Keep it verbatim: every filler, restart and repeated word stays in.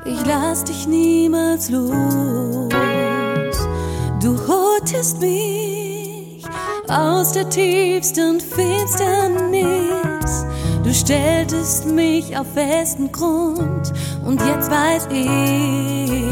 Ich lass dich niemals los. Du holtest mich aus der tiefsten Finsternis. Du stelltest mich auf festen Grund und jetzt weiß ich,